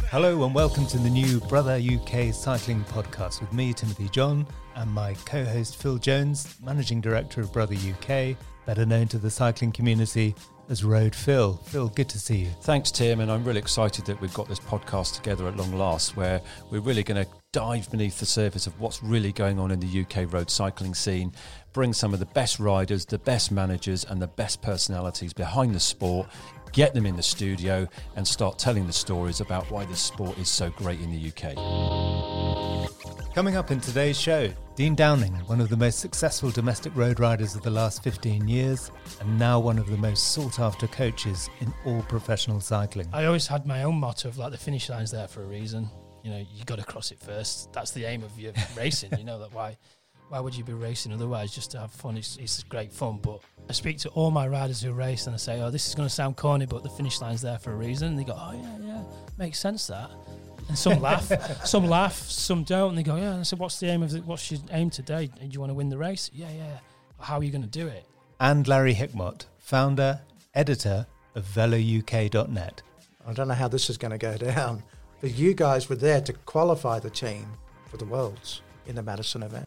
Hello and welcome to the new Brother UK Cycling Podcast with me, Timothy John, and my co-host Phil Jones, Managing Director of Brother UK, better known to the cycling community as Road Phil. Phil, good to see you. Thanks, Tim, and I'm really excited that we've got this podcast together at long last, where we're really going to dive beneath the surface of what's really going on in the UK road cycling scene, bring some of the best riders, the best managers and the best personalities behind the sport, get them in the studio and start telling the stories about why this sport is so great in the UK. Coming up in today's show, Dean Downing, one of the most successful domestic road riders of the last 15 years and now one of the most sought-after coaches in all professional cycling. I always had my own motto of like the finish line's there for a reason. You know, you got to cross it first. That's the aim of your racing. You know that why would you be racing otherwise? Just to have fun. It's great fun. But I speak to all my riders who race and I say, oh, this is going to sound corny, but the finish line's there for a reason. And they go, oh yeah, makes sense that. And some laugh, some don't. And they go, yeah. And I said, what's your aim today? Do you want to win the race? Yeah. How are you going to do it? And Larry Hickmott, founder, editor of VeloUK.net. I don't know how this is going to go down, but you guys were there to qualify the team for the Worlds in the Madison event.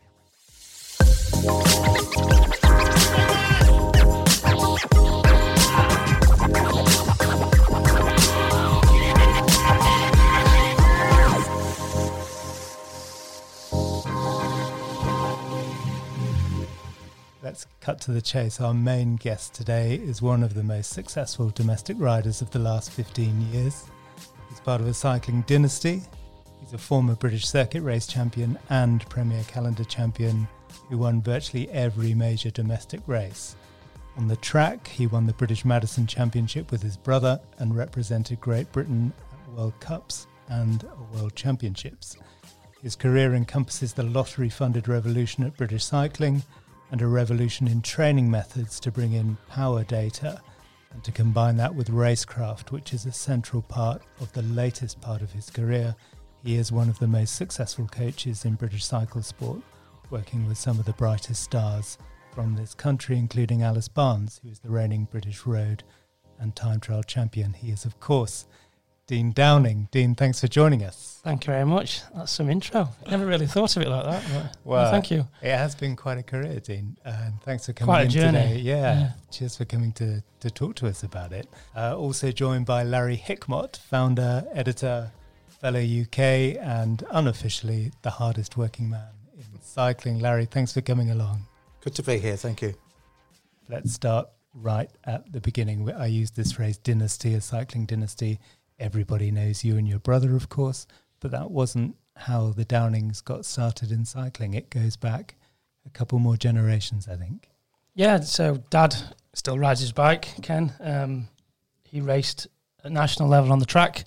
Let's cut to the chase. Our main guest today is one of the most successful domestic riders of the last 15 years. He's part of a cycling dynasty. He's a former British Circuit Race champion and Premier Calendar champion who won virtually every major domestic race. On the track, he won the British Madison Championship with his brother and represented Great Britain at World Cups and World Championships. His career encompasses the lottery-funded revolution at British Cycling and a revolution in training methods to bring in power data and to combine that with racecraft, which is a central part of the latest part of his career. He is one of the most successful coaches in British cycle sport, working with some of the brightest stars from this country, including Alice Barnes, who is the reigning British road and time trial champion. He is, of course, Dean Downing. Dean, thanks for joining us. Thank you very much. That's some intro. Never really thought of it like that. But well, thank you. It has been quite a career, Dean. And thanks for coming Quite a in journey. today. Yeah. Cheers for coming to talk to us about it. Also joined by Larry Hickmott, founder, editor, Fellow UK, and unofficially the hardest working man in cycling. Larry, thanks for coming along. Good to be here. Thank you. Let's start right at the beginning. I use this phrase dynasty, a cycling dynasty. Everybody knows you and your brother, of course, but that wasn't how the Downings got started in cycling. It goes back a couple more generations, I think. Yeah, so Dad still rides his bike, Ken. He raced at national level on the track.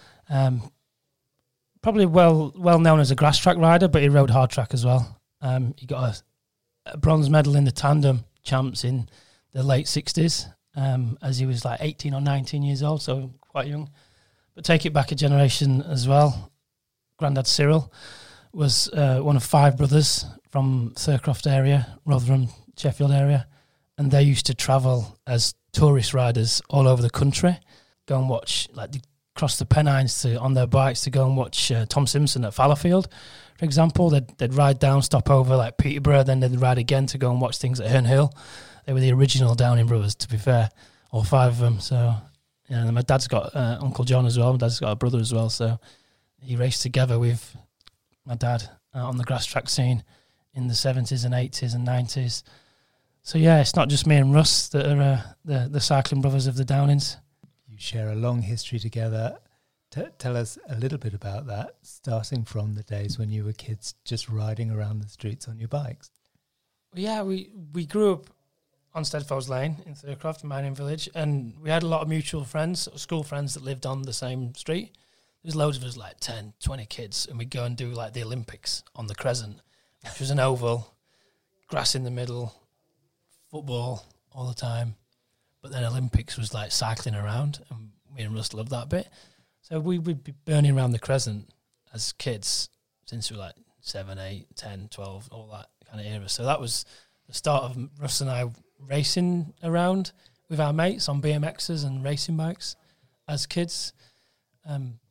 Probably well known as a grass track rider, but he rode hard track as well. He got a bronze medal in the tandem champs in the late 60s as he was like 18 or 19 years old, so quite young. But take it back a generation as well. Grandad Cyril was one of 5 brothers from Thurcroft area, Rotherham, Sheffield area, and they used to travel as tourist riders all over the country, go and watch, like they cross the Pennines on their bikes to go and watch Tom Simpson at Fallowfield, for example. They'd ride down, stop over like Peterborough, then they'd ride again to go and watch things at Herne Hill. They were the original Downing brothers, to be fair, all 5 of them, so... Yeah, and my dad's got Uncle John as well. My dad's got a brother as well. So he raced together with my dad on the grass track scene in the 70s and 80s and 90s. So, yeah, it's not just me and Russ that are the cycling brothers of the Downings. You share a long history together. Tell us a little bit about that, starting from the days when you were kids just riding around the streets on your bikes. Well, yeah, we grew up on Steadfoes Lane in Thurcroft, mining village, and we had a lot of mutual friends, school friends that lived on the same street. There's loads of us, like 10, 20 kids, and we'd go and do like the Olympics on the Crescent, which was an oval, grass in the middle, football all the time. But then Olympics was like cycling around, and me and Russ loved that bit. So we'd be burning around the Crescent as kids since we were like 7, 8, 10, 12, all that kind of era. So that was the start of Russ and I racing around with our mates on BMXs and racing bikes as kids.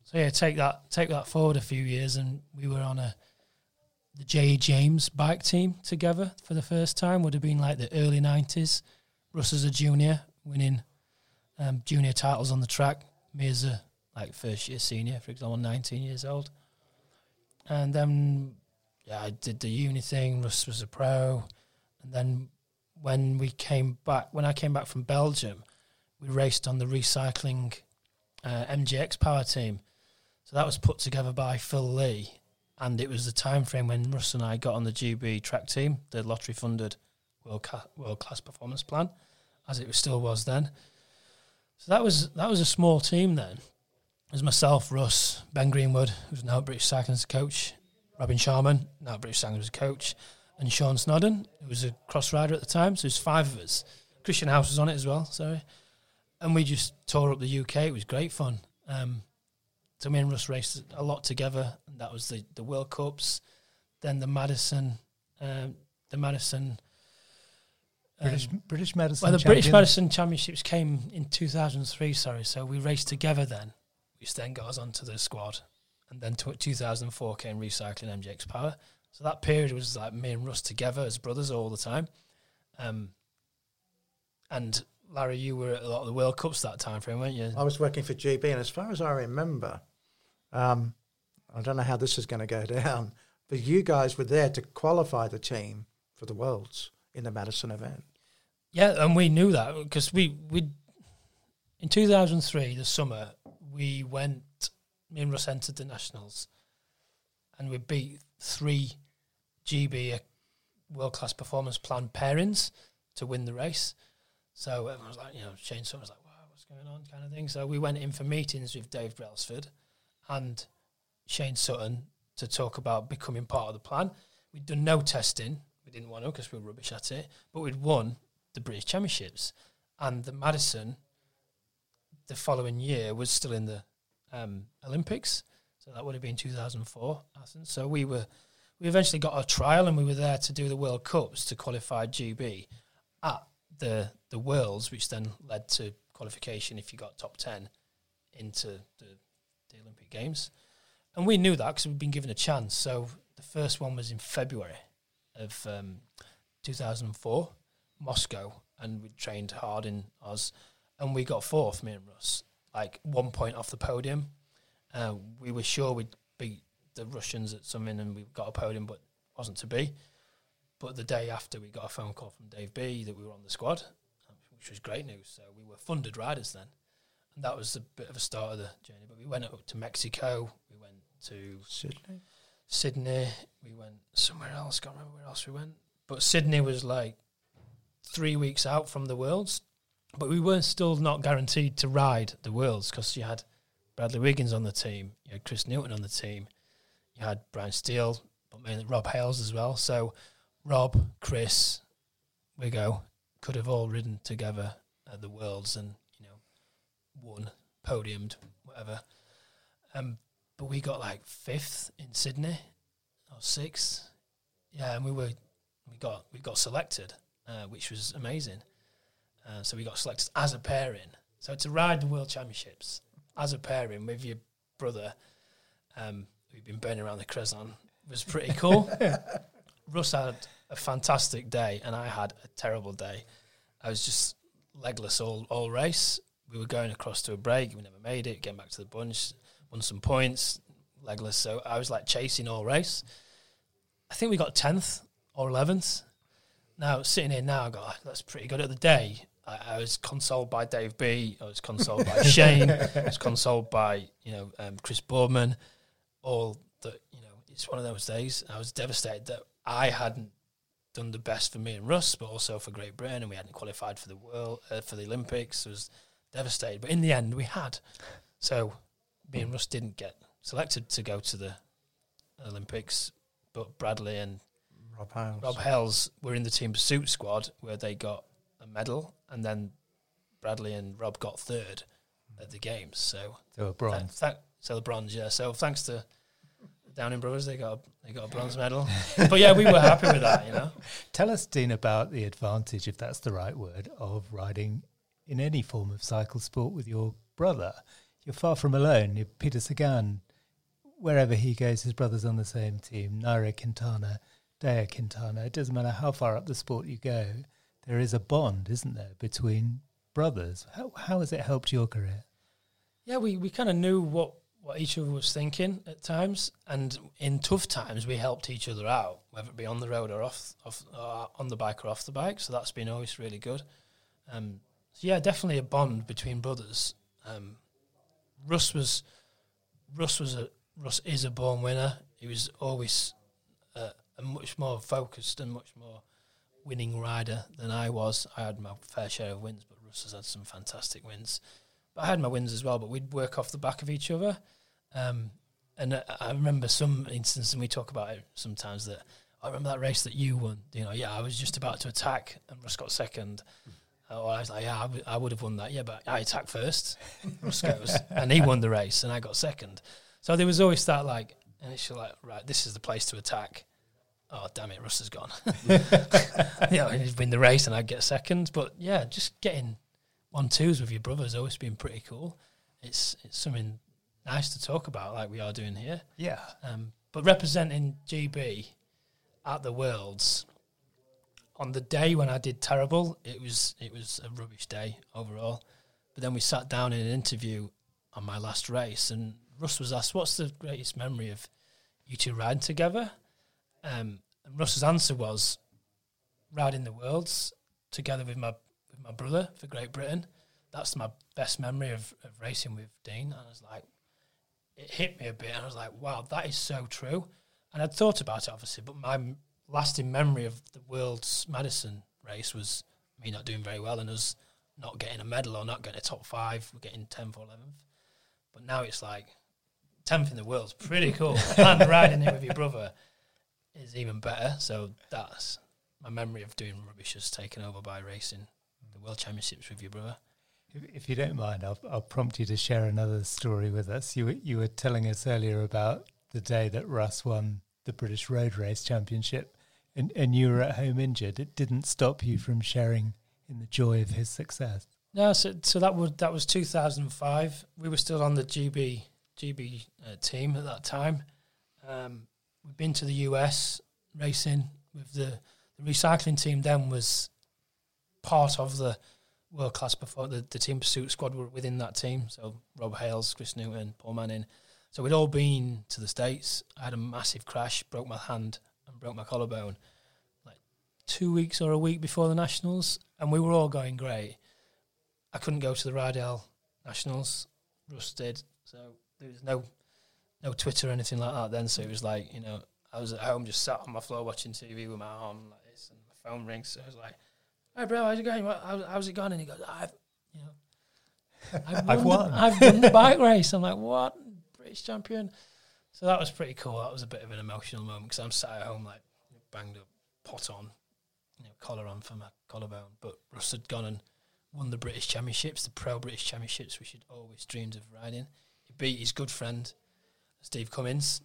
So yeah, take that forward a few years, and we were on the J. James bike team together for the first time. Would have been like the early 90s. Russ as a junior, winning junior titles on the track. Me as a first year senior, for example, 19 years old. And then I did the uni thing. Russ was a pro, and then when I came back from Belgium, we raced on the recycling MGX power team. So that was put together by Phil Lee, and it was the time frame when Russ and I got on the GB track team, the lottery-funded world-class performance plan, as it still was then. So that was a small team then. It was myself, Russ, Ben Greenwood, who's now at British Cycling's coach, Robin Sharman, now at British Cycling's coach, and Sean Snodden, who was a cross rider at the time. So there's 5 of us. Christian House was on it as well, sorry. And we just tore up the UK. It was great fun. So me and Russ raced a lot together, and that was the World Cups, then the Madison, British Madison. Well, the British Madison Championships came in 2003. Sorry, so we raced together then, which then got us onto the squad, and then 2004 came recycling MGX Power. So that period was like me and Russ together as brothers all the time, and Larry, you were at a lot of the World Cups that time frame, weren't you? I was working for GB, and as far as I remember, I don't know how this is going to go down, but you guys were there to qualify the team for the Worlds in the Madison event. Yeah, and we knew that because we in 2003, the summer, me and Russ entered the Nationals, and we beat 3 GB world-class performance plan pairings to win the race. So everyone was like, Shane Sutton was like, wow, what's going on, kind of thing. So we went in for meetings with Dave Brailsford and Shane Sutton to talk about becoming part of the plan. We'd done no testing. We didn't want to because we were rubbish at it. But we'd won the British Championships. And the Madison, the following year, was still in the Olympics. So that would have been 2004, Athens. So we eventually got our trial, and we were there to do the World Cups to qualify GB at the Worlds, which then led to qualification if you got top 10 into the Olympic Games. And we knew that because we'd been given a chance. So the first one was in February of 2004, Moscow, and we trained hard in Oz, and we got 4th, me and Russ, like 1 point off the podium. We were sure we'd beat the Russians at something, and we got a podium, but it wasn't to be. But the day after, we got a phone call from Dave B that we were on the squad, which was great news. So we were funded riders then. And that was a bit of a start of the journey. But we went up to Mexico. We went to Sydney. We went somewhere else. Can't remember where else we went. But Sydney was like 3 weeks out from the Worlds. But we were still not guaranteed to ride the Worlds because you had Bradley Wiggins on the team. You had Chris Newton on the team. You had Brian Steele, but mainly Rob Hales as well. So Rob, Chris, Wiggo could have all ridden together at the Worlds and, won, podiumed, whatever. But we got like 5th in Sydney or 6th. Yeah, and we got selected, which was amazing. So we got selected as a pairing. So to ride the World Championships as a pairing with your brother, who'd been burning around the Crezon, was pretty cool. Russ had a fantastic day, and I had a terrible day. I was just legless all race. We were going across to a break. We never made it. Getting back to the bunch, won some points, legless. So I was like chasing all race. I think we got 10th or 11th. Now, sitting here now, I go, that's pretty good. At the day, I was consoled by Dave B. I was consoled by Shane. I was consoled by, Chris Boardman. All that, it's one of those days. I was devastated that I hadn't done the best for me and Russ, but also for Great Britain, and we hadn't qualified for the World, for the Olympics. I was devastated. But in the end, we had. So me and Russ didn't get selected to go to the Olympics, but Bradley and Rob Hales were in the team pursuit squad where they got a medal, and then Bradley and Rob got 3rd at the games. So a bronze. So the bronze, yeah. So thanks to the Downing brothers, they got a bronze medal. But yeah, we were happy with that, Tell us, Dean, about the advantage, if that's the right word, of riding in any form of cycle sport with your brother. you're far from alone. Peter Sagan, wherever he goes, his brother's on the same team. Nairo Quintana, Daya Quintana. It doesn't matter how far up the sport you go, there is a bond, isn't there, between brothers? How has it helped your career? Yeah, we kind of knew what each other was thinking at times, and in tough times we helped each other out, whether it be on the road or off on the bike or off the bike. So that's been always really good. So yeah, definitely a bond between brothers. Russ is a born winner. He was always a much more focused and much more winning rider than I was. I had my fair share of wins, but Russ has had some fantastic wins. But I had my wins as well, but we'd work off the back of each other. And I remember some instances, and we talk about it sometimes, that I remember that race that you won. I was just about to attack, and Russ got second. Or I was like, I would have won that. Yeah, but I attacked first. Russ goes, and he won the race, and I got second. So there was always that, initial, right, this is the place to attack. Oh, damn it, Russ has gone. He'd win the race, and I'd get second. But yeah, just getting 1-2s with your brother has always been pretty cool. It's something nice to talk about, like we are doing here. Yeah. But representing GB at the Worlds, on the day when I did terrible, it was a rubbish day overall. But then we sat down in an interview on my last race, and Russ was asked, "What's the greatest memory of you two riding together?" And Russ's answer was, "Riding the Worlds together with my brother for Great Britain. That's my best memory of racing with Dean." And I was like, it hit me a bit, and I was like, wow, that is so true. And I'd thought about it, obviously, but my lasting memory of the World's Madison race was me not doing very well and us not getting a medal or not getting a top 5, we're getting 10th or 11th. But now it's like 10th in the world's pretty cool. And riding it with your brother is even better. So that's my memory of doing rubbish has taken over by racing the World Championships with your brother. If you don't mind, I'll prompt you to share another story with us. You were telling us earlier about the day that Russ won the British Road Race Championship, and you were at home injured. It didn't stop you from sharing in the joy of his success. No, so that was 2005. We were still on the GB team at that time. We'd been to the US racing with the recycling team. Then was part of the world class before the team pursuit squad were within that team. So Rob Hales, Chris Newton, Paul Manning. So we'd all been to the States. I had a massive crash, broke my hand and broke my collarbone 2 weeks or a week before the Nationals, and we were all going great. I couldn't go to the Rydell Nationals. Russ did. So there was no Twitter or anything like that then. So it was like, I was at home just sat on my floor watching TV with my arm like this, and my phone rings. So I was like, "Hey, bro, how's it going? How's it going?" And he goes, I've won. I've won the bike race. I'm like, what? British champion. So that was pretty cool. That was a bit of an emotional moment because I'm sat at home banged up, pot on, collar on for my collarbone. But Russ had gone and won the British Championships, the Pro British Championships, which he'd always dreamed of riding. He beat his good friend, Steve Cummins.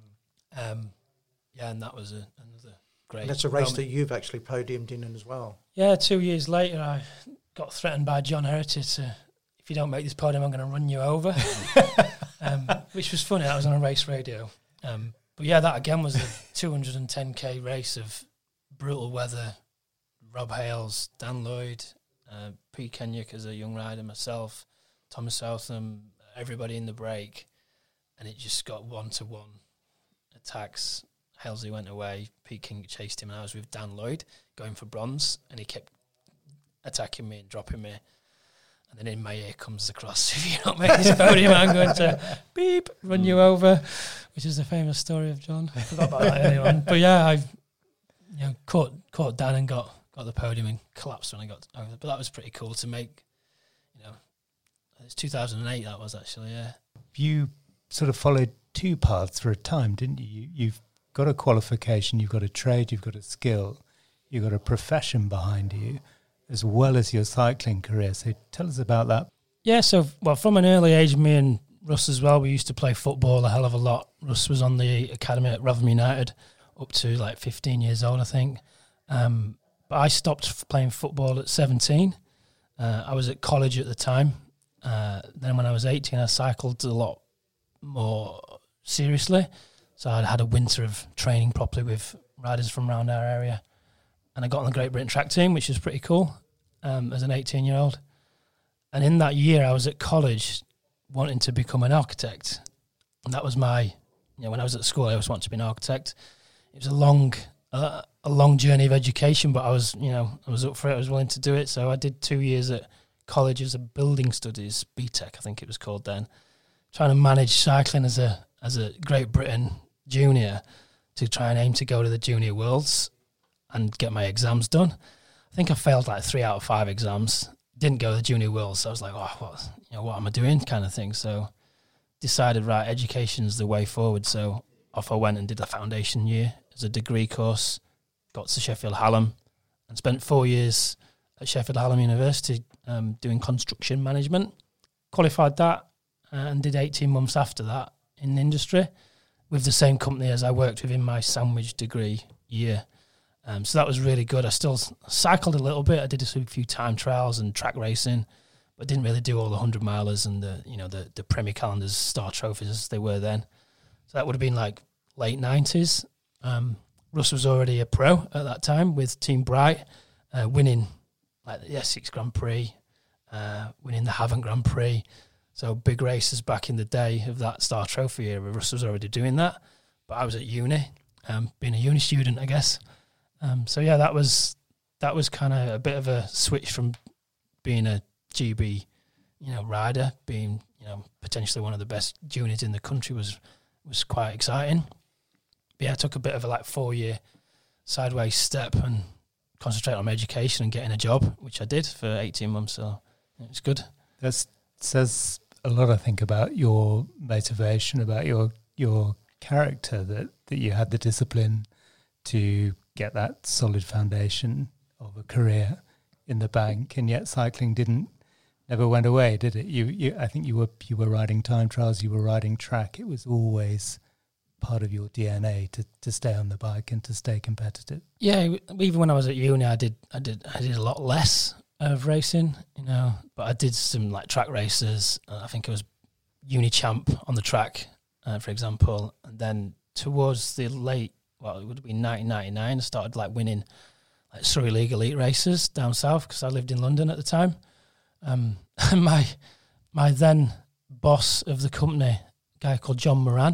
And that was another great. And that's a race moment that you've actually podiumed in as well. Yeah, 2 years later, I got threatened by John Heritage to, if you don't make this podium, I'm going to run you over, which was funny. That was on a race radio. But yeah, that again was a 210k race of brutal weather. Rob Hales, Dan Lloyd, Pete Kenyuk as a young rider, myself, Thomas Southam, everybody in the break, and it just got 1-to-1 attacks. Halsey went away, Pete Kenyuk chased him, and I was with Dan Lloyd going for bronze, and he kept attacking me and dropping me. And then in my ear comes the cross, if you don't make this podium, I'm going to beep, run you over, which is the famous story of John. I forgot about that earlier on. But yeah, I caught Dan and got the podium and collapsed when I got over. But that was pretty cool to make, it's 2008 that was actually, yeah. You sort of followed two paths for a time, didn't you? You've got a qualification, you've got a trade, you've got a skill, you've got a profession behind you, as well as your cycling career. So tell us about that. Yeah, so, from an early age, me and Russ as well, we used to play football a hell of a lot. Russ was on the academy at Rotherham United up to 15 years old, I think. But I stopped playing football at 17. I was at college at the time, Then when I was 18, I cycled a lot more seriously. So I had a winter of training properly with riders from around our area. And I got on the Great Britain track team, which was pretty cool, as an 18-year-old. And in that year, I was at college wanting to become an architect. And that was my, when I was at school, I always wanted to be an architect. It was a long journey of education, but I was up for it. I was willing to do it. So I did 2 years at college as a building studies, BTEC, I think it was called then, trying to manage cycling as a Great Britain junior to try and aim to go to the Junior Worlds and get my exams done. I think I failed like 3 out of 5 exams. Didn't go to the Junior Worlds. So I was like, what am I doing, kind of thing. So decided, right, education's the way forward. So off I went and did a foundation year as a degree course. Got to Sheffield Hallam and spent 4 years at Sheffield Hallam University doing construction management. Qualified that and did 18 months after that in the industry with the same company as I worked with in my sandwich degree year. So that was really good. I still cycled a little bit. I did a few time trials and track racing, but didn't really do all the 100 milers and the Premier Calendars, Star Trophies as they were then. So that would have been like late 90s. Russ was already a pro at that time with Team Bright, winning like the Essex Grand Prix, winning the Havant Grand Prix. So big races back in the day of that Star Trophy era. Russ was already doing that, but I was at uni, being a uni student, I guess. So yeah, that was kind of a bit of a switch from being a GB, rider, being potentially one of the best juniors in the country was quite exciting. But yeah, I took a bit of a 4-year sideways step and concentrate on my education and getting a job, which I did for 18 months. So it's good. That says a lot, I think, about your motivation, about your character, that you had the discipline to get that solid foundation of a career in the bank, and yet cycling never went away, did it? I think you were riding time trials, you were riding track. It was always part of your DNA to stay on the bike and to stay competitive. Yeah, even when I was at uni, I did a lot less of racing, but I did some track races. I think it was uni champ on the track, for example, and then towards the late, it would have been 1999, I started winning Surrey League elite races down south because I lived in London at the time. And my then boss of the company, a guy called John Moran,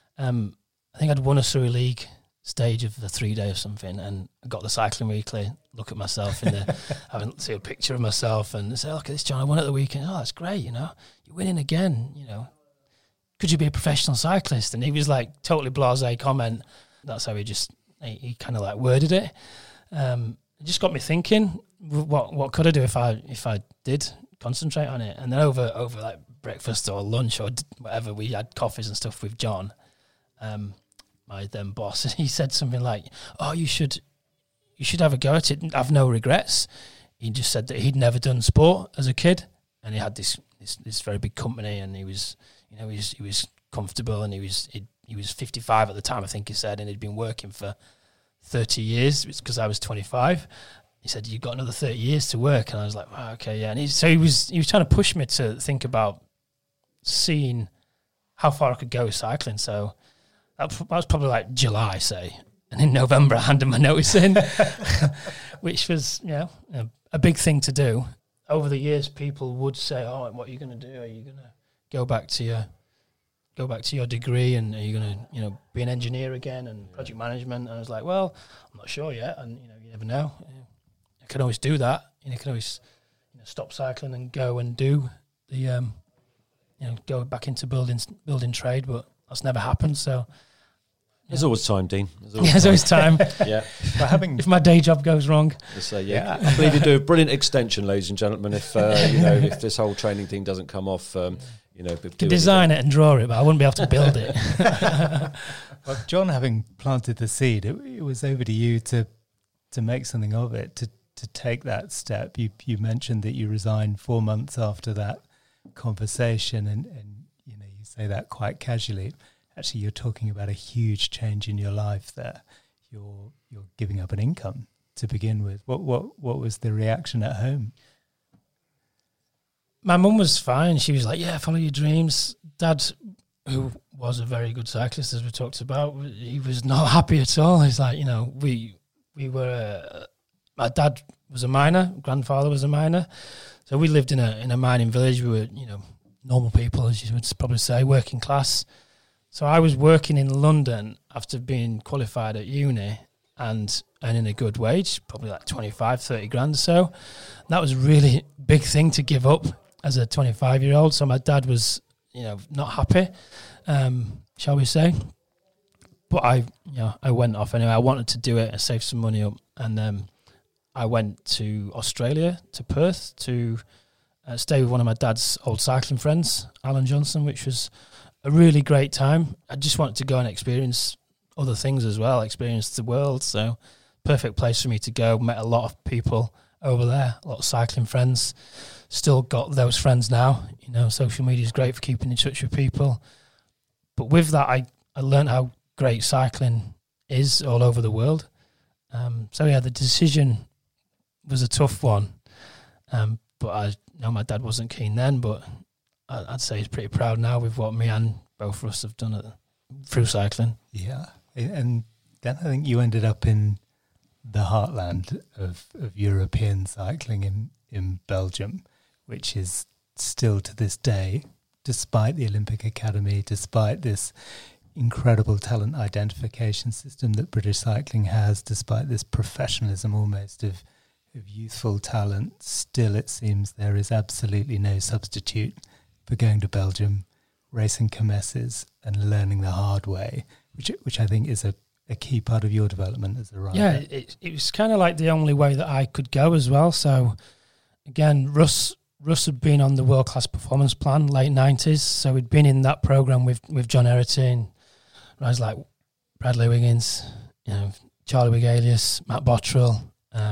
I think I'd won a Surrey League stage of the 3-day or something, and I got the Cycling Weekly, look at myself in the, see a picture of myself and say, look at this, John, I won at the weekend. Oh, that's great, you're winning again, Could you be a professional cyclist? And he was totally blasé comment. That's how he kind of worded it. It just got me thinking, what could I do if I did concentrate on it? And then over breakfast or lunch or whatever, we had coffees and stuff with John, my then boss, and he said something like, "Oh, you should have a go at it. Have no regrets." He just said that he'd never done sport as a kid, and he had this very big company, and he was comfortable, and he was 55 at the time, I think he said, and he'd been working for 30 years because I was 25. He said, "You've got another 30 years to work," and I was like, "Oh, okay, yeah." And he was trying to push me to think about seeing how far I could go with cycling. So that was probably July, say, and in November I handed my notice in, which was a big thing to do. Over the years, people would say, "Oh, what are you going to do? Are you going to go back to your degree, and are you going to be an engineer again and project management?" And I was like, "Well, I'm not sure yet, and you never know. I can always do that. You can always stop cycling and go and do the go back into building trade, but that's never happened." So there's always time, Dean. There's always time. Yeah. If my day job goes wrong. I believe you do a brilliant extension, ladies and gentlemen. If if this whole training thing doesn't come off, to design it and draw it, but I wouldn't be able to build it. Well, John, having planted the seed, it was over to you to make something of it, to take that step. You mentioned that you resigned 4 months after that conversation, and you say that quite casually. Actually, you're talking about a huge change in your life there. You're giving up an income to begin with. What was the reaction at home? My mum was fine. She was like, yeah, follow your dreams. Dad, who was a very good cyclist, as we talked about, he was not happy at all. He's like, we were, my dad was a miner, grandfather was a miner. So we lived in a mining village. We were, normal people, as you would probably say, working class. So I was working in London after being qualified at uni and earning a good wage, probably like 25, 30 grand or so. And that was a really big thing to give up as a 25-year-old. So my dad was, not happy, shall we say. But I went off anyway. I wanted to do it. I saved some money up. And I went to Australia, to Perth, to stay with one of my dad's old cycling friends, Alan Johnson, which was a really great time. I just wanted to go and experience other things as well, experience the world. So perfect place for me to go. Met a lot of people over there, a lot of cycling friends. Still got those friends now. Social media is great for keeping in touch with people. But with that, I learned how great cycling is all over the world. The decision was a tough one. But I know my dad wasn't keen then, but I'd say he's pretty proud now with what me and both of us have done through cycling. Yeah. And then I think you ended up in the heartland of European cycling in Belgium, which is still to this day, despite the Olympic Academy, despite this incredible talent identification system that British cycling has, despite this professionalism almost of youthful talent, still it seems there is absolutely no substitute for going to Belgium, racing kermesses and learning the hard way, which I think is a key part of your development as a rider. Yeah, it was kind of like the only way that I could go as well. So again, Russ had been on the World Class Performance Plan, late 90s, so he'd been in that programme with John Erity and guys like Bradley Wiggins, Charlie Wigalius, Matt Bottrell,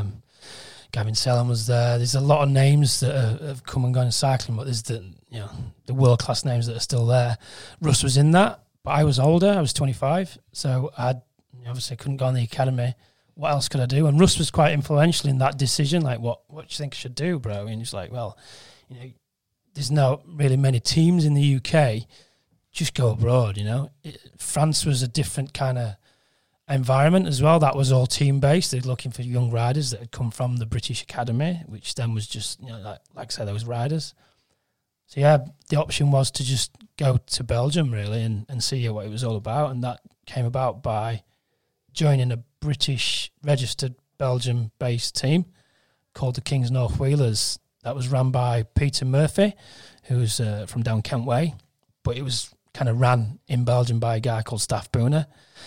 Gavin Selland was there. There's a lot of names that have come and gone in cycling, but there's the world-class names that are still there. Russ was in that, but I was older. I was 25, so I obviously couldn't go on the academy. What else could I do? And Russ was quite influential in that decision. Like, what do you think I should do, bro? And he's like, well, there's not really many teams in the UK. Just go abroad, France was a different kind of environment as well. That was all team-based. They're looking for young riders that had come from the British Academy, which then was just, like I said, those riders. So, yeah, the option was to just go to Belgium, really, and see what it was all about. And that came about by joining a British registered Belgium-based team called the Kings North Wheelers. That was run by Peter Murphy, who's from down Kent Way, but it was kind of ran in Belgium by a guy called Staff Booner,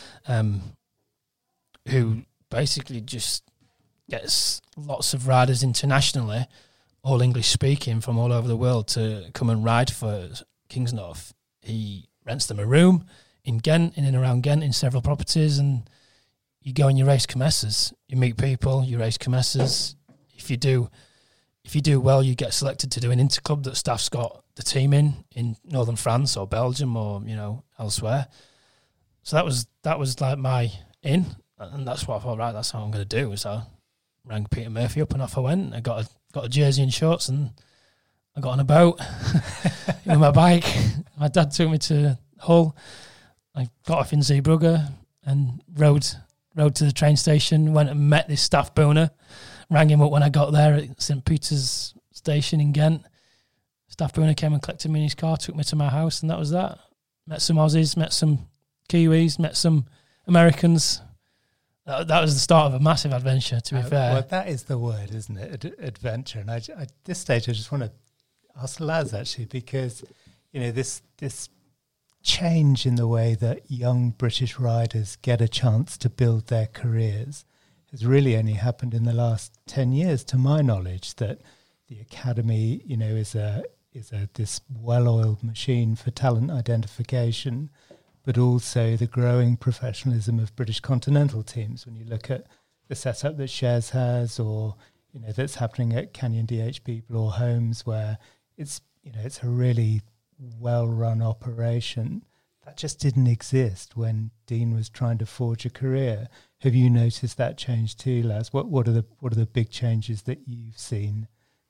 who basically just gets lots of riders internationally, all English speaking from all over the world, to come and ride for Kings North. He rents them a room in Ghent, in and around Ghent, in several properties, and you go and you race kermesses. You meet people, you race kermesses. If you do well, you get selected to do an interclub that Staff's got the team in northern France or Belgium or elsewhere. So that was like my in, and that's what I thought. Right, that's how I'm going to do. So I rang Peter Murphy up and off I went. I got a jersey and shorts and I got on a boat with my bike. My dad took me to Hull. I got off in Zeebrugge and rode to the train station. Went and met this Staff Booner. Rang him up when I got there at St Peter's station in Ghent. Staff Booner came and collected me in his car, took me to my house, and that was that. Met some Aussies, met some Kiwis, met some Americans. That was the start of a massive adventure, to be fair. Well, that is the word, isn't it? Adventure. And at this stage, I just want to ask Laz, actually, because, this change in the way that young British riders get a chance to build their careers has really only happened in the last 10 years, to my knowledge, that the academy, is this well-oiled machine for talent identification, but also the growing professionalism of British continental teams. When you look at the setup that Shares has, or that's happening at Canyon DHB Bloor Homes, where it's a really well-run operation that just didn't exist when Dean was trying to forge a career. Have you noticed that change too, Laz? What are the big changes that you've seen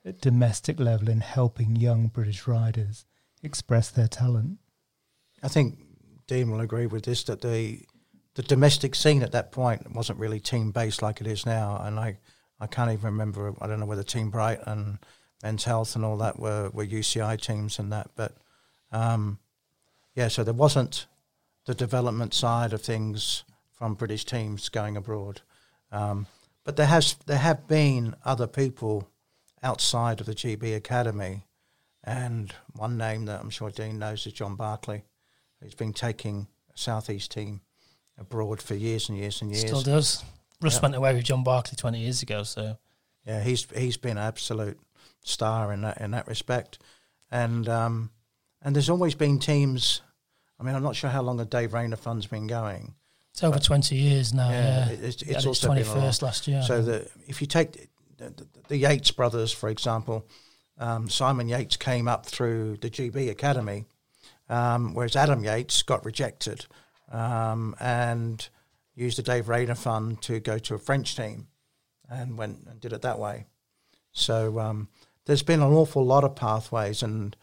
at domestic level in helping young British riders express their talent? I think Dean will agree with this, that the domestic scene at that point wasn't really team-based like it is now. And I can't even remember, I don't know whether Team Bright and Men's Health and all that were UCI teams and that. But, so there wasn't the development side of things from British teams going abroad. But there have been other people outside of the GB Academy, and one name that I'm sure Dean knows is John Barclay, who's been taking a South East team abroad for years and years and years. Still does. Russ went away with John Barclay 20 years ago, so yeah, he's been an absolute star in that respect, and there's always been teams. I mean, I'm not sure how long the Dave Rayner Fund's been going. It's over 20 years now. Yeah, it's also 21st last year. So if you take the Yates brothers, for example, Simon Yates came up through the GB Academy, whereas Adam Yates got rejected and used the Dave Rayner Fund to go to a French team and went and did it that way. So there's been an awful lot of pathways, and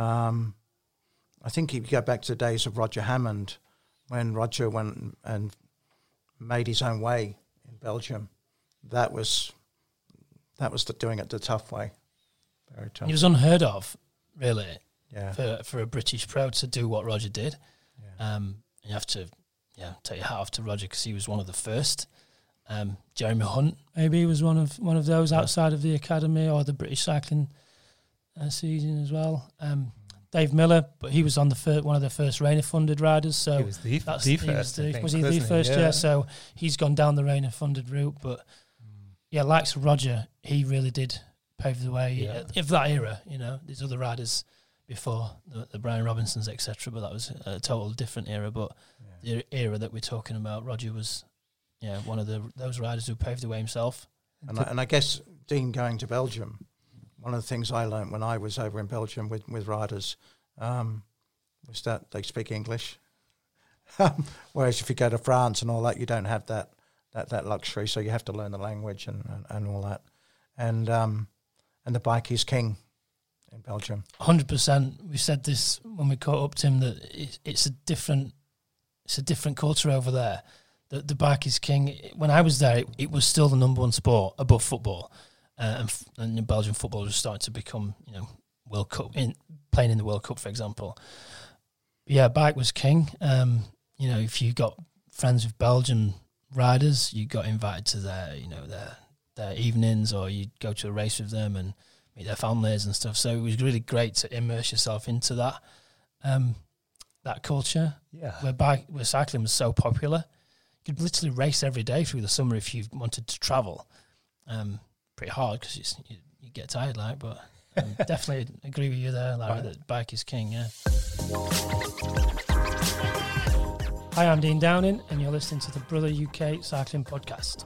I think if you go back to the days of Roger Hammond, when Roger went and made his own way in Belgium, that was doing it the tough way. Very tough. He was unheard of, really, yeah. for a British pro to do what Roger did. Yeah. You have to take your hat off to Roger, because he was one of the first. Jeremy Hunt maybe was one of those outside of the academy or the British cycling season as well. Dave Miller, but he was on one of the first Rayner funded riders. So he was the first. Was he the first? Yeah. So he's gone down the Rayner funded route. But likes of Roger, he really did pave the way. Yeah. Of that era, there's other riders before the Brian Robinsons, etc. But that was a total different era. But the era that we're talking about, Roger was one of those riders who paved the way himself. And I guess Dean going to Belgium, one of the things I learned when I was over in Belgium with riders was that they speak English. Whereas if you go to France and all that, you don't have that luxury, so you have to learn the language and all that. And the bike is king in Belgium. 100%. We said this when we caught up, Tim, that it's a different culture over there. The bike is king. When I was there, it was still the number one sport above football. And Belgian football was starting to become, World Cup, playing in the World Cup, for example. But yeah, bike was king. If you got friends with Belgian riders, you got invited to their evenings, or you'd go to a race with them and meet their families and stuff. So it was really great to immerse yourself into that culture. Yeah, where cycling was so popular, you could literally race every day through the summer if you wanted to travel. Pretty hard because you get tired, but definitely agree with you there, Larry, that bike is king, yeah. Hi, I'm Dean Downing, and you're listening to the Brother UK Cycling Podcast.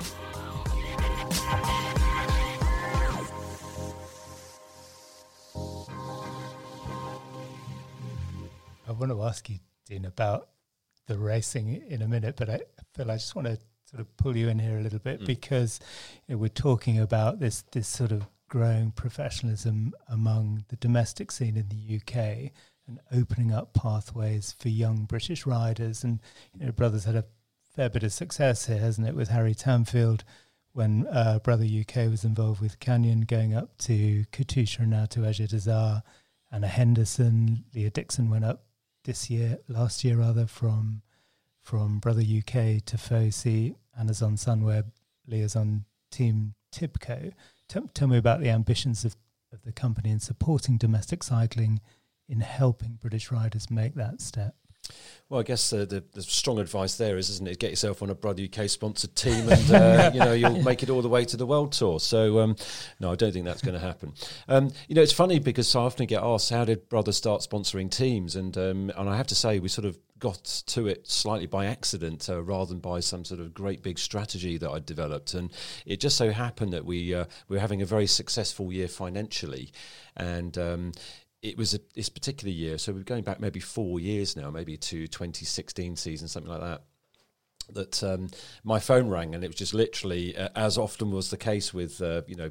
I want to ask you, Dean, about the racing in a minute, but I feel I just want to sort of pull you in here a little bit because we're talking about this sort of growing professionalism among the domestic scene in the UK and opening up pathways for young British riders. And Brothers had a fair bit of success here, hasn't it, with Harry Tamfield when Brother UK was involved with Canyon, going up to Katusha and now to Ajay Dazar, Anna Henderson. Leah Dixon went up last year from Brother UK to Fosi. Anna's on Sunweb, Leah's on Team Tibco. Tell me about the ambitions of the company in supporting domestic cycling in helping British riders make that step. Well, I guess the strong advice there isn't it? Get yourself on a Brother UK sponsored team, and you'll make it all the way to the World Tour. So, no, I don't think that's going to happen. It's funny because I often get asked, how did Brother start sponsoring teams? And I have to say, we sort of got to it slightly by accident rather than by some sort of great big strategy that I'd developed. And it just so happened that we were having a very successful year financially, and it was this particular year, so we're going back maybe 4 years now, maybe to 2016 season, something like that, my phone rang, and it was just literally, as often was the case with,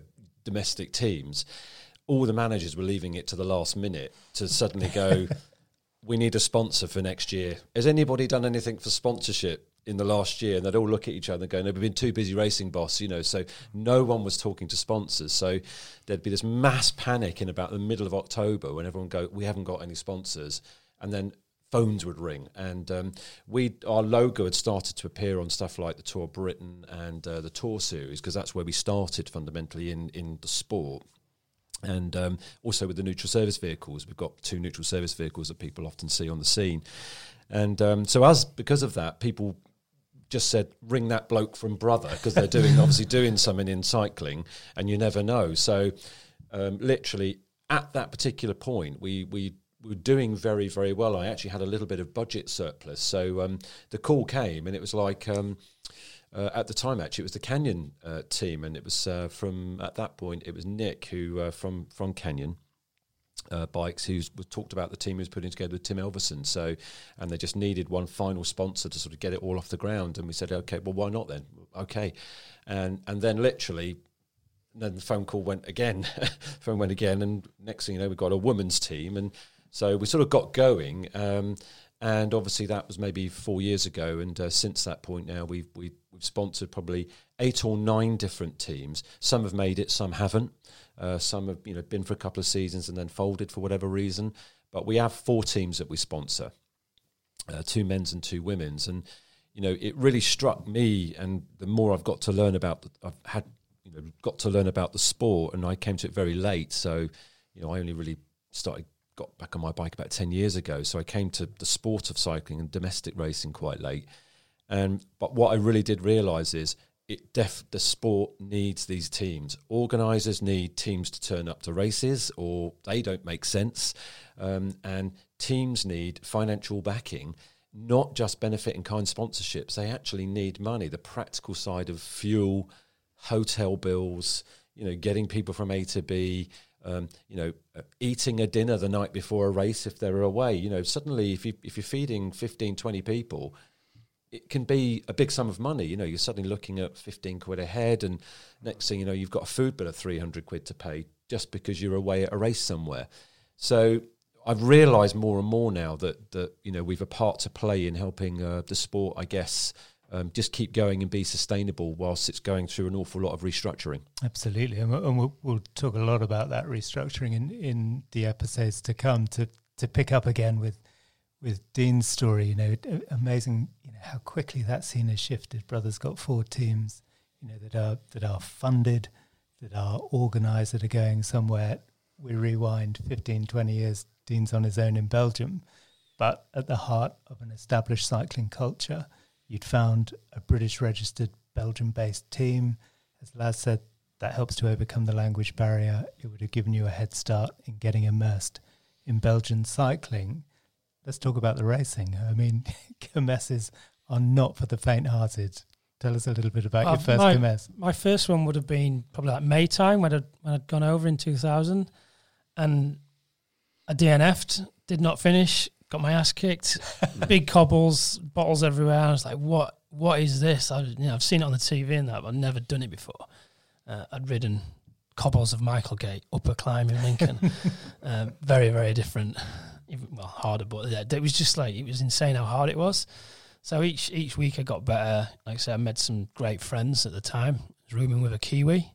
domestic teams, all the managers were leaving it to the last minute to suddenly go, we need a sponsor for next year. Has anybody done anything for sponsorship in the last year? And they'd all look at each other and go, no, we've been too busy racing, boss, so no one was talking to sponsors. So there'd be this mass panic in about the middle of October when everyone go, we haven't got any sponsors. And then phones would ring, and our logo had started to appear on stuff like the Tour of Britain and the Tour Series, because that's where we started fundamentally in the sport. And also with the neutral service vehicles, we've got 2 neutral service vehicles that people often see on the scene. And because of that, people just said, ring that bloke from Brother, because they're obviously doing something in cycling, and you never know. So literally at that particular point, we were doing very, very well. I actually had a little bit of budget surplus. So the call came, and it was like... at the time, actually, it was the Canyon team, and it was at that point, it was Nick who from Canyon Bikes, who talked about the team he was putting together with Tim Elverson. So, and they just needed one final sponsor to sort of get it all off the ground. And we said, okay, well, why not then? Okay, and then literally, then the phone call went again. And next thing you know, we got a women's team, and so we sort of got going. And obviously that was maybe 4 years ago, and since that point now we've sponsored probably 8 or 9 different teams. Some have made it, some haven't. Some have been for a couple of seasons and then folded for whatever reason. But we have 4 teams that we sponsor, 2 men's and 2 women's, and it really struck me. And the more I've got to learn about, got to learn about the sport, and I came to it very late. So I only really got back on my bike about 10 years ago. So I came to the sport of cycling and domestic racing quite late. But what I really did realise is the sport needs these teams. Organisers need teams to turn up to races, or they don't make sense. And teams need financial backing, not just benefit in kind sponsorships. They actually need money, the practical side of fuel, hotel bills, getting people from A to B, eating a dinner the night before a race if they're away. Suddenly if you're feeding 15, 20 people, it can be a big sum of money. You're suddenly looking at 15 quid a head, and next thing you know, you've got a food bill of 300 quid to pay just because you're away at a race somewhere. So I've realised more and more now that we've a part to play in helping the sport, I guess, just keep going and be sustainable whilst it's going through an awful lot of restructuring. Absolutely, and we'll talk a lot about that restructuring in the episodes to come. To pick up again with Dean's story, amazing, how quickly that scene has shifted. Brother's got 4 teams, that are funded, that are organised, that are going somewhere. We rewind 15, 20 years. Dean's on his own in Belgium, but at the heart of an established cycling culture. You'd found a British registered Belgium-based team. As Laz said, that helps to overcome the language barrier. It would have given you a head start in getting immersed in Belgian cycling. Let's talk about the racing. I mean, kermesses are not for the faint-hearted. Tell us a little bit about your first kermesse. My first one would have been probably like May time when I'd gone over in 2000, and I DNF'd, did not finish. Got my ass kicked, big cobbles, bottles everywhere. I was like, what is this? I've seen it on the TV and that, but I've never done it before. I'd ridden cobbles of Michaelgate, upper climb in Lincoln. Very, very different. Harder, but it was just like, it was insane how hard it was. So each week I got better. Like I said, I met some great friends at the time. I was rooming with a Kiwi.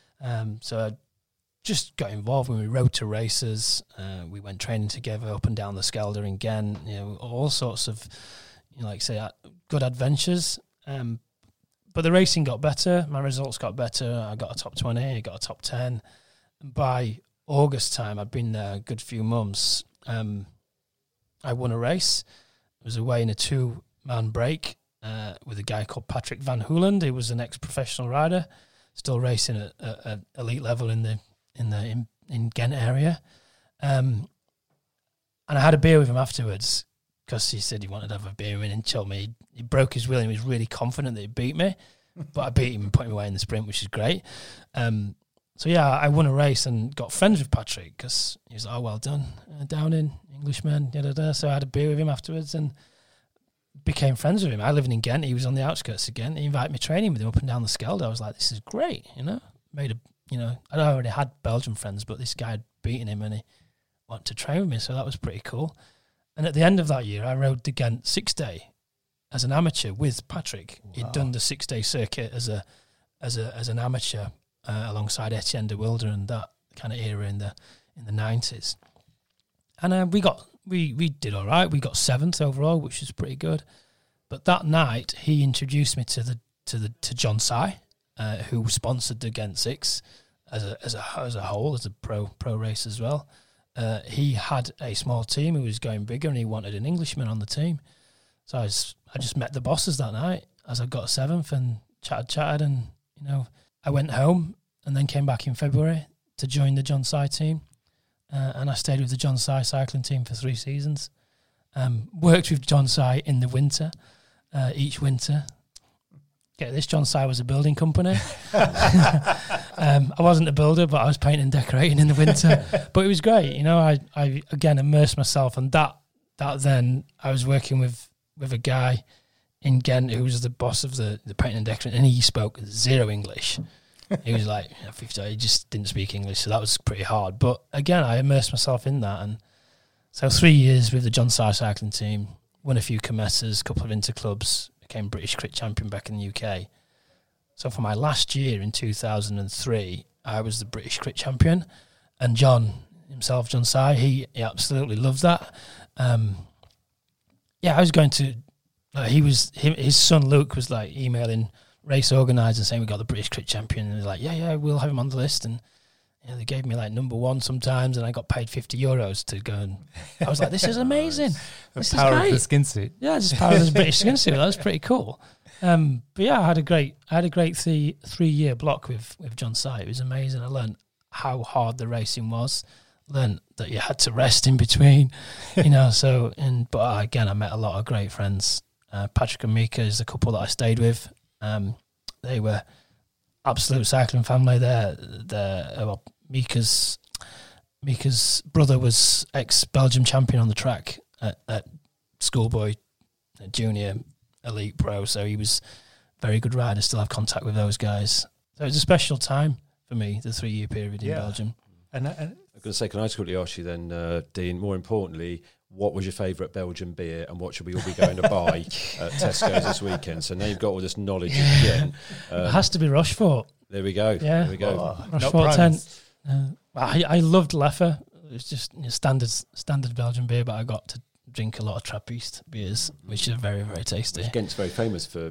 So I just got involved when we rode to races. We went training together up and down the Skelder in Ghent, all sorts of, like I say, good adventures. But the racing got better. My results got better. I got a top 20, I got a top 10. And by August time, I'd been there a good few months. I won a race. I was away in a 2-man break with a guy called Patrick Van Hooland. He was an ex-professional rider, still racing at elite level in Ghent area. And I had a beer with him afterwards because he said he wanted to have a beer with me and told me he broke his will and he was really confident that he beat me. But I beat him and put him away in the sprint, which is great. So yeah, I won a race and got friends with Patrick because he was like, oh, well done, down in Englishman, So I had a beer with him afterwards and became friends with him. I lived in Ghent. He was on the outskirts of Ghent. He invited me training with him up and down the Skelder. I was like, this is great, Made you know, I'd already had Belgian friends, but this guy had beaten him and he wanted to train with me, so that was pretty cool. And at the end of that year, I rode the Ghent 6-day as an amateur with Patrick. Wow. He'd done the 6-day circuit as an amateur alongside Etienne de Wilde and that kind of era in the 90s. And we did all right. We got 7th overall, which was pretty good. But that night, he introduced me to John Sy, who sponsored the Ghent 6 as a whole, as a pro race as well. He had a small team who was going bigger, and he wanted an Englishman on the team. So I just met the bosses that night as I got 7th and chatted, and you know, I went home and then came back in February to join the John Sy team, and I stayed with the John Sy cycling team for 3 seasons. Worked with John Sy in the winter, each winter. Get this, John Sy was a building company. I wasn't a builder, but I was painting and decorating in the winter. But it was great, you know. I again immersed myself, and that then I was working with a guy in Ghent who was the boss of the painting and decorating, and he spoke 0 English. He was like 50, he just didn't speak English, so that was pretty hard. But again, I immersed myself in that, and so 3 years with the John Sy cycling team, won a few Comessas, a couple of interclubs, became British Crit champion back in the UK. So for my last year in 2003, I was the British Crit champion, and John himself, John Sy, he absolutely loved that. I was going to. His son Luke was like emailing race organisers saying we got the British Crit champion, and they're like, yeah, we'll have him on the list, and you know, they gave me like number 1 sometimes, and I got paid €50 to go, and I was like, this is amazing. This the power is great. of the skin suit. Yeah, just power of the British skin suit. That was pretty cool. But yeah, I had a great 3-year block with John Sy. It was amazing. I learned how hard the racing was. Learned that you had to rest in between, you know. But again, I met a lot of great friends. Patrick and Mika is the couple that I stayed with. They were absolute cycling family. Mika's brother was ex-Belgium champion on the track at schoolboy, junior, elite pro, so he was a very good rider. Still have contact with those guys. So it was a special time for me, the 3-year period in Belgium. And I'm going to say, can I just quickly ask you then, Dean, more importantly, what was your favourite Belgian beer, and what should we all be going to buy at Tesco's this weekend? So now you've got all this knowledge again. It has to be Rochefort. There we go. Yeah. There we go. Oh, Rochefort 10. I loved Leffe. It was just standard Belgian beer, but I got to drink a lot of Trappist beers, which are very, very tasty. Ghent's very famous for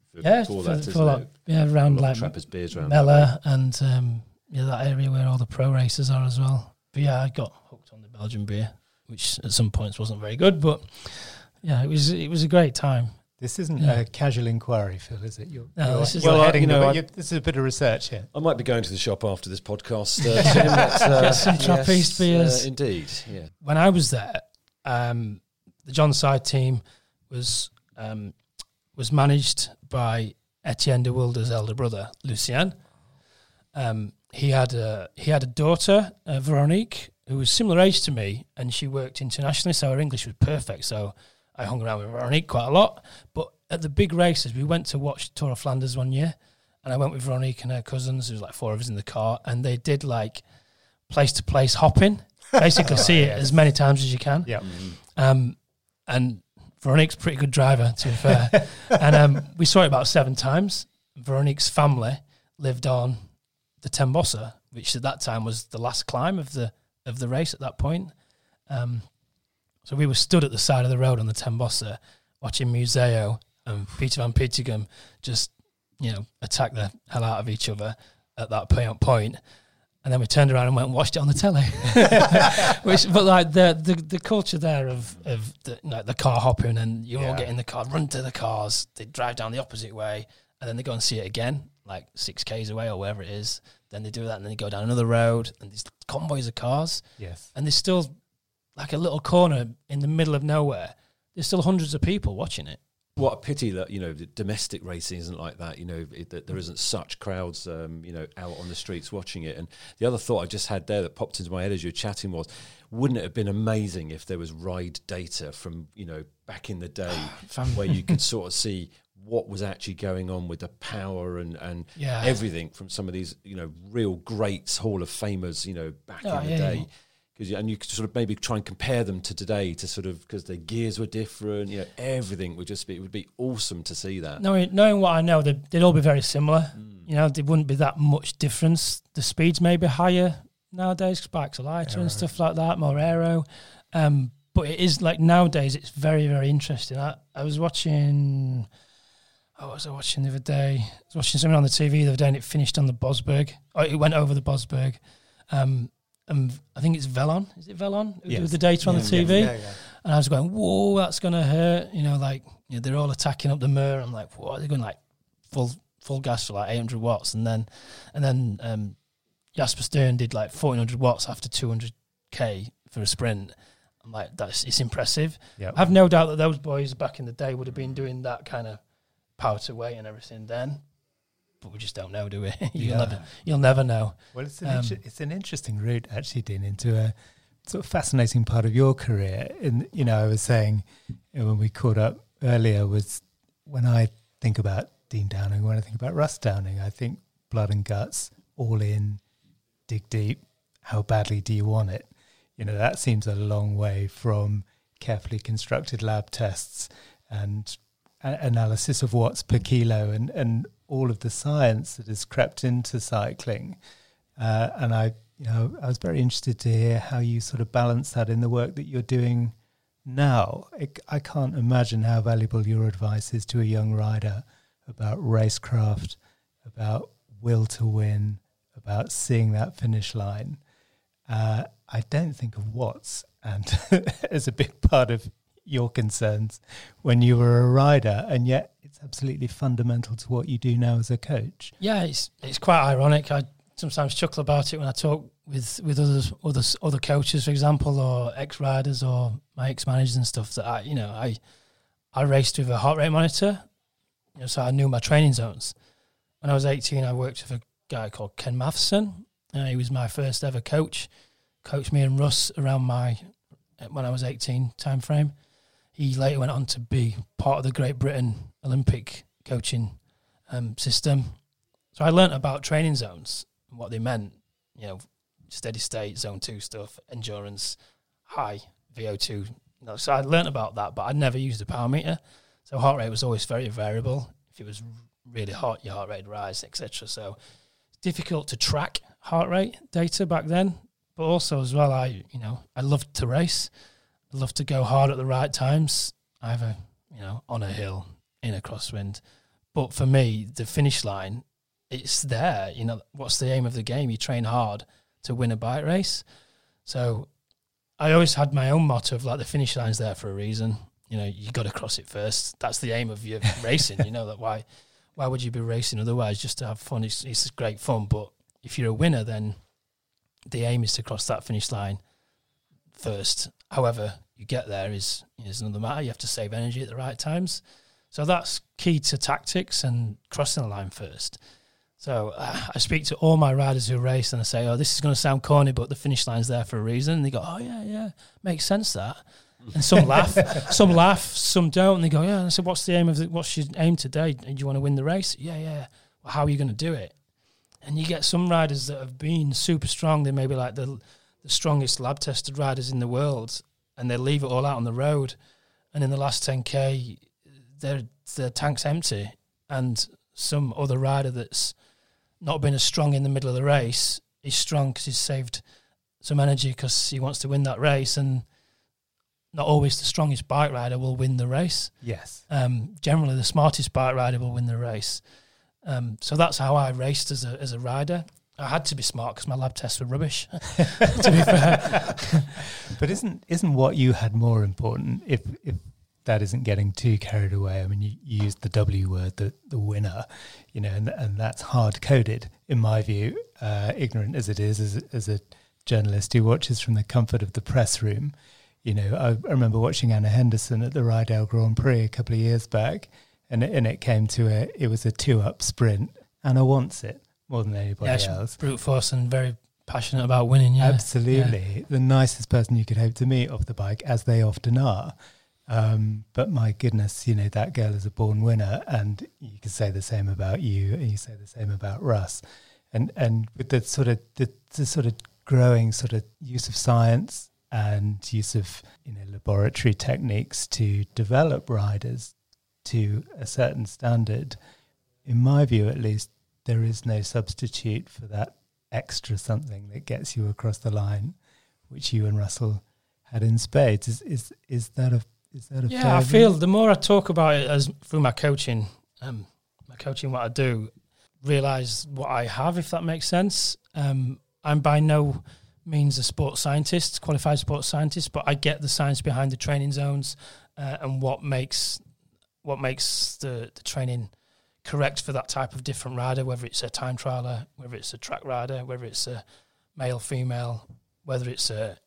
around like Trappist beers around Mella and that area where all the pro races are as well. But yeah, I got hooked on the Belgian beer, which at some points wasn't very good, but yeah, it was a great time. This isn't a casual inquiry, Phil, is it? This is this is a bit of research here. I might be going to the shop after this podcast. Tim, get some Trappist beers. Indeed, yeah. When I was there, the John Sy team was managed by Etienne de Wilde's elder brother, Lucien. He had a daughter, Veronique, who was similar age to me, and she worked internationally, so her English was perfect. So I hung around with Veronique quite a lot. But at the big races, we went to watch Tour of Flanders one year, and I went with Veronique and her cousins. There was like 4 of us in the car, and they did like place-to-place hopping, basically see it as many times as you can. Yeah. And Veronique's a pretty good driver, to be fair. And we saw it about 7 times. Veronique's family lived on the Tembossa, which at that time was the last climb of the race at that point. So we were stood at the side of the road on the Tembossa watching Museo and Peter van Petegem just, attack the hell out of each other at that point. And then we turned around and went and watched it on the telly. But the culture there of the car hopping, and you all get in the car, run to the cars, they drive down the opposite way, and then they go and see it again, like 6 Ks away or wherever it is. Then they do that, and then they go down another road, and these convoys of cars. Yes. And there's still like a little corner in the middle of nowhere. There's still hundreds of people watching it. What a pity that, the domestic racing isn't like that, that there isn't such crowds, out on the streets watching it. And the other thought I just had there that popped into my head as you were chatting was, wouldn't it have been amazing if there was ride data from, back in the day where you could sort of see what was actually going on with the power and Yeah. everything from some of these, real greats, Hall of Famers, back in the day. And you could sort of maybe try and compare them to today to sort of, because their gears were different, everything would just be, it would be awesome to see that. Knowing what I know, they'd all be very similar. There wouldn't be that much difference. The speeds may be higher nowadays, because bikes are lighter and stuff like that, more aero. But it is like nowadays, it's very, very interesting. I was watching, what was I watching the other day? I was watching something on the TV the other day and it finished on the Bosberg. It went over the Bosberg. I think it's Velon. Is it Velon? Yes. With the data on the TV. Yeah. And I was going, whoa, that's going to hurt. They're all attacking up the mirror. I'm like, what? They're going like full gas for like 800 watts. And then Jasper Stern did like 1400 watts after 200k for a sprint. I'm like, it's impressive. Yep. I have no doubt that those boys back in the day would have been doing that kind of power to weight and everything then. But we just don't know, do we? You'll never know. Well, it's an interesting route, actually, Dean, into a sort of fascinating part of your career. And, I was saying when we caught up earlier was when I think about Dean Downing, when I think about Russ Downing, I think blood and guts, all in, dig deep, how badly do you want it? That seems a long way from carefully constructed lab tests and analysis of watts per kilo and all of the science that has crept into cycling. And I was very interested to hear how you sort of balance that in the work that you're doing now. I can't imagine how valuable your advice is to a young rider about racecraft, about will to win, about seeing that finish line. I don't think of watts and as a big part of your concerns when you were a rider, and yet it's absolutely fundamental to what you do now as a coach. Yeah, it's quite ironic. I sometimes chuckle about it when I talk with other coaches, for example, or ex-riders or my ex-managers and stuff, that I raced with a heart rate monitor, so I knew my training zones. When I was 18, I worked with a guy called Ken Matheson. He was my first ever coach. Coached me and Russ around when I was 18 time frame. He later went on to be part of the Great Britain Olympic coaching system. So I learnt about training zones and what they meant, steady state, zone 2 stuff, endurance, high, VO2. So I learnt about that, but I never used a power meter. So heart rate was always very variable. If it was really hot, your heart rate would rise, etc. So it's difficult to track heart rate data back then. But also as well, I loved to race. I loved to go hard at the right times, either, on a hill, in a crosswind. But for me, the finish line, it's there. What's the aim of the game? You train hard to win a bike race. So I always had my own motto of like, the finish line's there for a reason. You got to cross it first. That's the aim of your racing. That why would you be racing otherwise? Just to have fun. It's great fun. But if you're a winner, then the aim is to cross that finish line first. However you get there is another matter. You have to save energy at the right times. So that's key to tactics and crossing the line first. So I speak to all my riders who race and I say, this is going to sound corny, but the finish line's there for a reason. And they go, oh, yeah, makes sense that. And some laugh, some don't. And they go, yeah. And I said, what's your aim today? Do you want to win the race? Yeah. Well, how are you going to do it? And you get some riders that have been super strong. They may be like the strongest lab-tested riders in the world, and they leave it all out on the road. And in the last 10K, their tank's empty. And some other rider that's not been as strong in the middle of the race is strong because he's saved some energy because he wants to win that race. And not always the strongest bike rider will win the race. Yes. Generally, the smartest bike rider will win the race. So that's how I raced as a rider. I had to be smart because my lab tests were rubbish, to be fair. But isn't what you had more important if that isn't getting too carried away? I mean, you used the W word, the winner, and that's hard-coded, in my view, ignorant as it is, as a journalist who watches from the comfort of the press room. I remember watching Anna Henderson at the Rydell Grand Prix a couple of years back, and it came to it was a 2-up sprint. Anna wants it more than anybody else. Brute force and very passionate about winning. Yeah, absolutely, the nicest person you could hope to meet off the bike, as they often are. But my goodness, you know, that girl is a born winner, and you can say the same about you, and you say the same about Russ. And with the sort of growing sort of use of science and use of, you know, laboratory techniques to develop riders to a certain standard, in my view at least, there is no substitute for that extra something that gets you across the line, which you and Russell had in spades. Is that a I feel the more I talk about it as through my coaching, what I do, realise what I have, if that makes sense. I'm by no means a sports scientist, qualified sports scientist, but I get the science behind the training zones and what makes the training correct for that type of different rider, whether it's a time trialer, whether it's a track rider, whether it's a male, female, whether it's a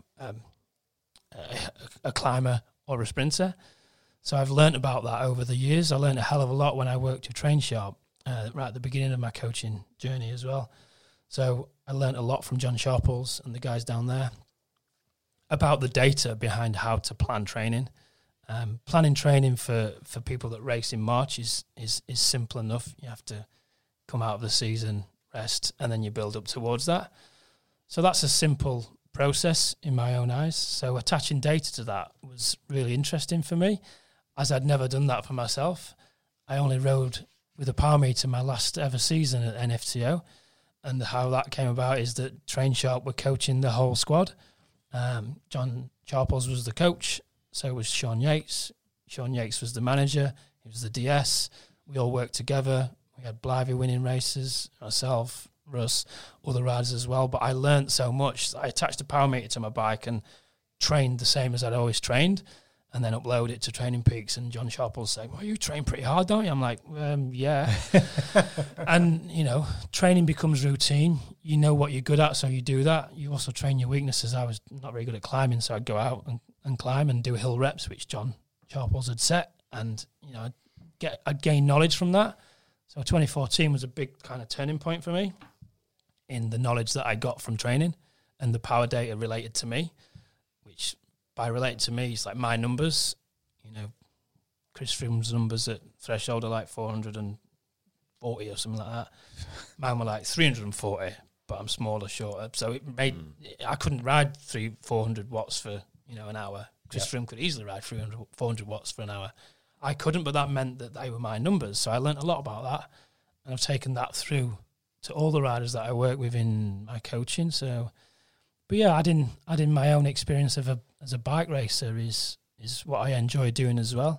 climber or a sprinter. So I've learnt about that over the years. I learned a hell of a lot when I worked with Train Sharp, right at the beginning of my coaching journey as well. So I learnt a lot from John Sharples and the guys down there about the data behind how to plan training. Planning training for people that race in March is simple enough. You have to come out of the season, rest, and then you build up towards that. So that's a simple process in my own eyes. So attaching data to that was really interesting for me, as I'd never done that for myself. I only rode with a power meter my last ever season at NFTO, and how that came about is that Train Sharp were coaching the whole squad. John Sharples was the coach, so was Sean Yates. Sean Yates was the manager, he was the DS. We all worked together. We had Blythe winning races, myself, Russ, other riders as well. But I learnt so much. I attached a power meter to my bike and trained the same as I'd always trained, and then upload it to Training Peaks. And John Sharples saying, "Well, you train pretty hard, don't you?" I'm like, yeah. And, you know, training becomes routine. You know what you're good at, so you do that. You also train your weaknesses. I was not very good at climbing, so I'd go out and climb and do hill reps, which John Sharples had set. And, you know, I'd gain knowledge from that. So 2014 was a big kind of turning point for me in the knowledge that I got from training and the power data related to me, which by related to me, it's like my numbers. You know, Chris Froome's numbers at threshold are like 440 or something like that. Mine were like 340, but I'm smaller, shorter. So it made I couldn't ride 400 watts for, you know, an hour. Chris Froome could easily ride 400 watts for an hour. I couldn't, but that meant that they were my numbers. So I learnt a lot about that, and I've taken that through to all the riders that I work with in my coaching. So, but yeah, adding my own experience of as a bike racer is what I enjoy doing as well.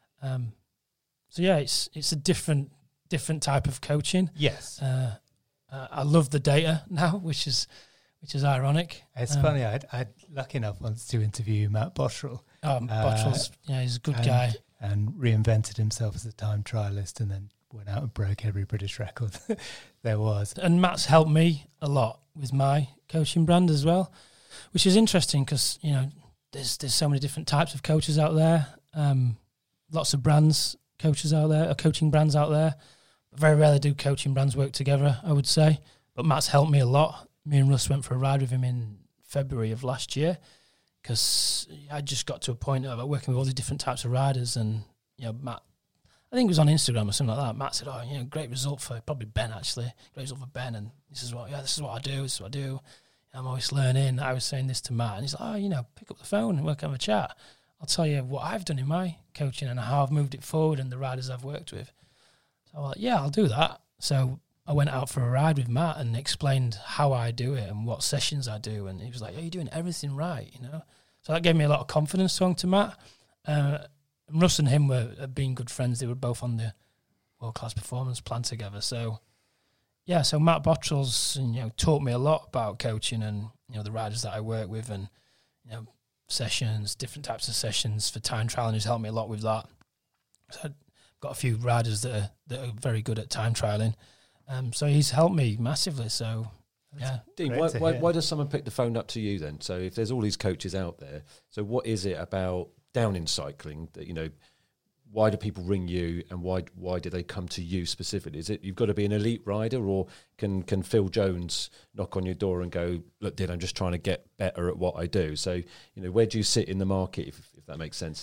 So yeah, it's a different type of coaching. Yes. I love the data now, which is ironic. It's funny. I'd lucky enough once to interview Matt Bottrell. Bottrell's, he's a good guy. And reinvented himself as a time trialist, and then went out and broke every British record there was. And Matt's helped me a lot with my coaching brand as well, which is interesting because, you know, there's so many different types of coaches out there. Lots of coaching brands out there. Very rarely do coaching brands work together, I would say. But Matt's helped me a lot. Me and Russ went for a ride with him in February of last year, because I just got to a point of working with all these different types of riders. And, you know, Matt, I think it was on Instagram or something like that, Matt said, great result for, probably Ben actually, great result for Ben, and this is what I do. I'm always learning. I was saying this to Matt, and he's like, pick up the phone and have a chat. I'll tell you what I've done in my coaching and how I've moved it forward and the riders I've worked with. So I was like, yeah, I'll do that. So I went out for a ride with Matt and explained how I do it and what sessions I do. And he was like, you're doing everything right, you know. So that gave me a lot of confidence talking to Matt. Russ and him were being good friends. They were both on the World Class Performance plan together. So, yeah, so Matt Bottrell's, taught me a lot about coaching and, the riders that I work with and, sessions, different types of sessions for time trialing. He's helped me a lot with that. So I've got a few riders that are very good at time trialing. So he's helped me massively. So, yeah. Dean, why does someone pick the phone up to you then? So if there's all these coaches out there, so what is it about down in cycling that, why do people ring you and why do they come to you specifically? Is it you've got to be an elite rider, or can Phil Jones knock on your door and go, look, Dean, I'm just trying to get better at what I do? So, where do you sit in the market, if that makes sense?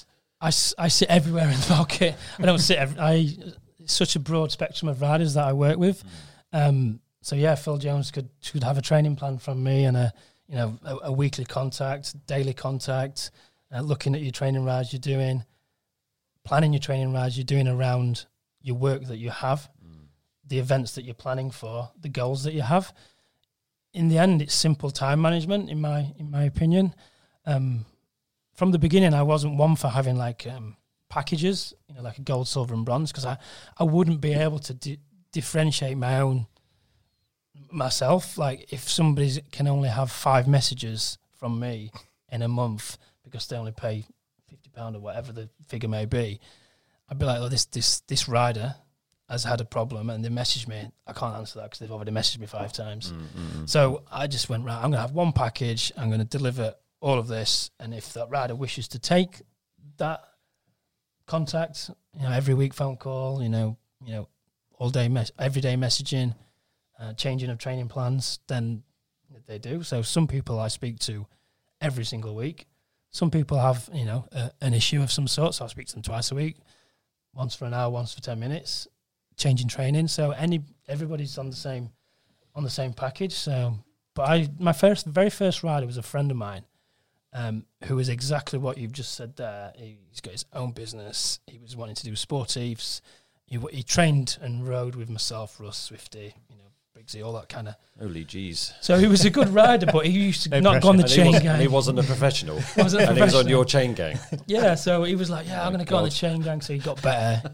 I sit everywhere in the market. I don't sit. It's such a broad spectrum of riders that I work with. So yeah, Phil Jones could have a training plan from me and a weekly contact, daily contact, looking at your training rides you're doing, planning your training rides you're doing around your work that you have, the events that you're planning for, the goals that you have. In the end, it's simple time management, in my opinion. From the beginning, I wasn't one for having like packages, like a gold, silver, and bronze, because I wouldn't be able to differentiate myself. Like if somebody can only have 5 messages from me in a month because they only pay £50 or whatever the figure may be, I'd be like, oh, this rider has had a problem and they messaged me. I can't answer that because they've already messaged me 5 times. So I just went, right, I'm going to have one package. I'm going to deliver all of this. And if that rider wishes to take that contact, every week phone call, all day, everyday messaging, changing of training plans, then they do. So some people I speak to every single week. Some people have, an issue of some sort. So I speak to them twice a week, once for an hour, once for 10 minutes. Changing training, so everybody's on the same package. So, but my very first rider was a friend of mine, who was exactly what you've just said there. He's got his own business. He was wanting to do sportives. He trained and rode with myself, Russ, Swifty, Briggsy, all that kind of. Holy jeez! So he was a good rider, but he used to not go on the chain gang. He wasn't a professional. He was on your chain gang. Yeah, so he was like, "Yeah, I'm going to go on the chain gang." So he got better.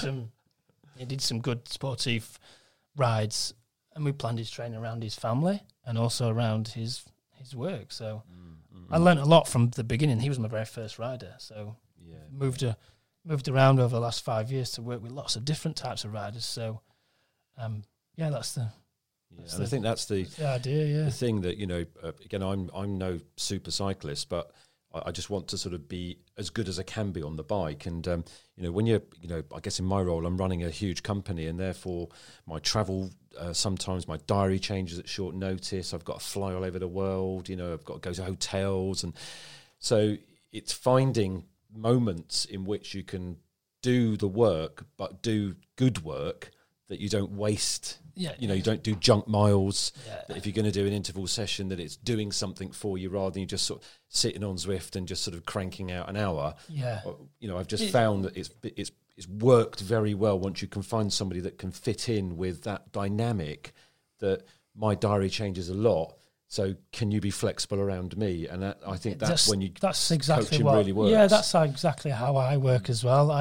He did some good sportive rides, and we planned his training around his family and also around his work. So I learned a lot from the beginning. He was my very first rider. So moved around over the last 5 years to work with lots of different types of riders. So that's the. I think that's the idea. Yeah, the thing that again, I'm no super cyclist, but I just want to sort of be as good as I can be on the bike. And, when you're, I guess in my role, I'm running a huge company and therefore my travel, sometimes my diary changes at short notice. I've got to fly all over the world, I've got to go to hotels. And so it's finding moments in which you can do the work, but do good work that you don't waste. You don't do junk miles. That if you're going to do an interval session, that it's doing something for you rather than you just sort of sitting on Zwift and just sort of cranking out an hour. I've just found that it's worked very well once you can find somebody that can fit in with that dynamic. That my diary changes a lot, so can you be flexible around me? And I think that's when you that's exactly coaching what really works. Yeah, that's exactly how I work as well.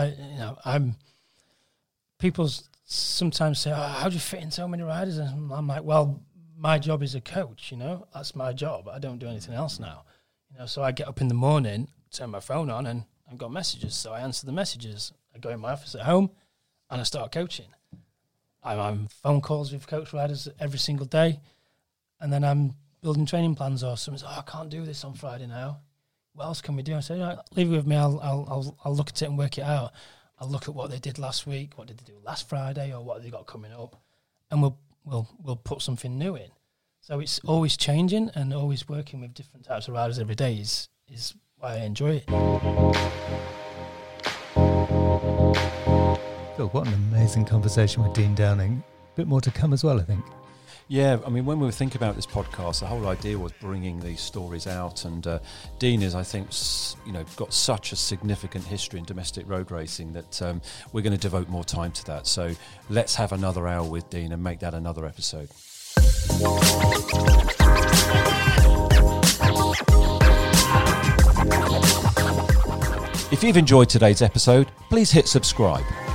People's sometimes say, how do you fit in so many riders? And I'm like, well, my job is a coach, that's my job. I don't do anything else now. So I get up in the morning, turn my phone on, and I've got messages. So I answer the messages. I go in my office at home and I start coaching. I'm on phone calls with coach riders every single day. And then I'm building training plans, or someone says, I can't do this on Friday now. What else can we do? I say, leave it with me. I'll look at it and work it out. I'll look at what they did last week, what did they do last Friday, or what have they got coming up, and we'll put something new in. So it's always changing and always working with different types of riders every day is why I enjoy it. Phil, what an amazing conversation with Dean Downing. A bit more to come as well, I think. Yeah, I mean, when we were thinking about this podcast, the whole idea was bringing these stories out. And Dean is, I think, got such a significant history in domestic road racing that we're going to devote more time to that. So let's have another hour with Dean and make that another episode. If you've enjoyed today's episode, please hit subscribe.